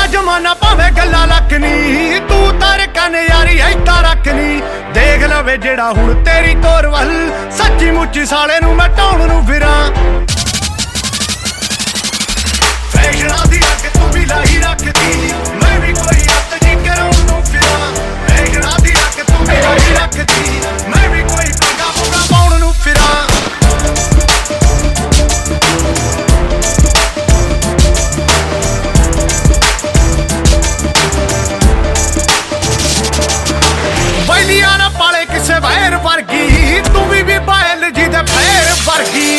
जमाना भावे गल्ला लख नी तू तार कन यारी ऐता रखनी देख लवे जेड़ा हुण तेरी तोर वल सच्ची मुच्ची साले नू मैं ढाउण नू फिरां फैशना दी अग तू भी लाई रखदी मैं भी कोई अत जी कराउण नू फिरां फैशना दी अग तू भी लाई रखदी मैं भी कोई पंगा पुगा पाउण नू फिरां पाले किसे वैर वर्गी तू भी बायल जी दे पैर वर्गी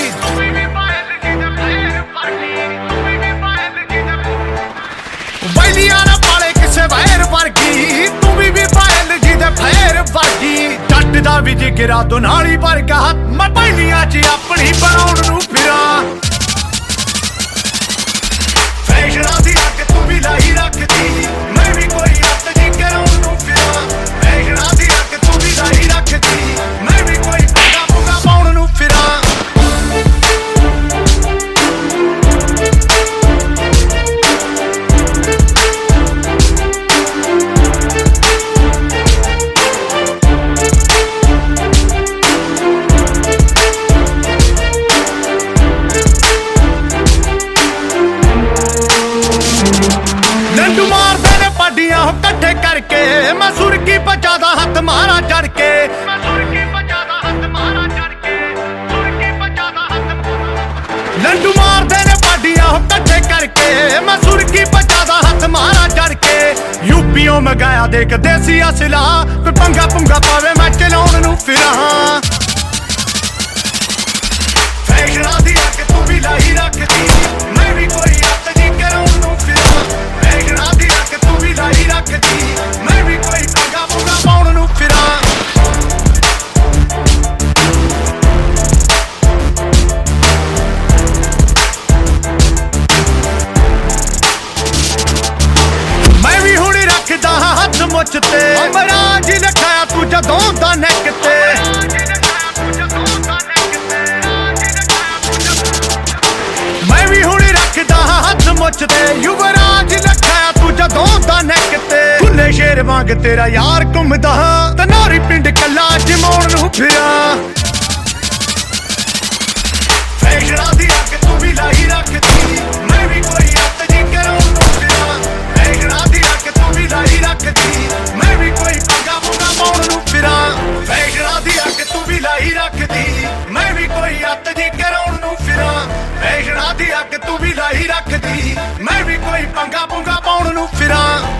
वैलियां ना पाले किसे वैर वर्गी तू भी बायल जी दे पैर वर्गी जट दा भी जिगरा तो नाली वर्गा मैं वैलियां च अपनी बनाउण नू फिरां फैशना दी अग तू भी लाई रखदी मैं भी कोई अत जी कराउण नू फिरां फैशना दी अग तू भी लाई रखदी मैं भी कोई पंगा पुगा पाउण नू फिरां लंडू मारदे ने पाडियां कट्ठे करके मैं सुरकी बजादा हथ मारा चढ़ के लंडू मारदे ने पाडियां कट्ठे करके मैं सुरकी बजादा हथ मारा चढ़ के यूपीओ मंगाया देख देसी असला कोई पंगा पुंगा पावे मैं चलाउण नू फिरां फैशना दी अग तू भी लाई रखदी मैं भी कोई अत जी कराउण नू फिरां फैशना दी अग तू भी लाई रखदी मैं भी कोई पंगा पुंगा पाउण नू फिरां मैं भी हुण रखदा हथ मुछ ते अमराज लिखाया तू जदों दा नैक ते मैं भी हुण रखदा हथ मुछ ते युवराज लिखाया तू जदों दा नैक ते खुले शेर वांग तेरा यार घुमदा ते नारी पिंड कल्ला जमाउण नू फिरां फैशना दी अग तू भी लाई रखदी मैं भी कोई अत जी कराउण नू फिरां फैशना दी अग तू भी लाई रखदी मैं भी कोई पंगा पुंगा पाउण नू फिरां फैशना दी अग तू भी लाई रखदी मैं भी कोई अत जी कराउण नू फिरां फैशना दी अग तू भी लाई रखदी मैं भी कोई पंगा पुंगा पाउण नू फिरां